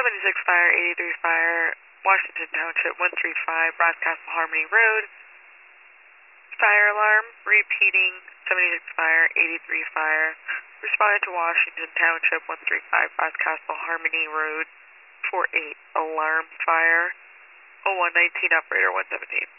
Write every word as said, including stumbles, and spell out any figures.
seventy-six Fire, eighty-three Fire, Washington Township, one three five, Broadcastle Harmony Road. Fire alarm, repeating, seventy-six Fire, eighty-three Fire. Responded to Washington Township, one three five, Broadcastle Harmony Road, four eight, alarm fire. oh one nineteen, operator one seventeen.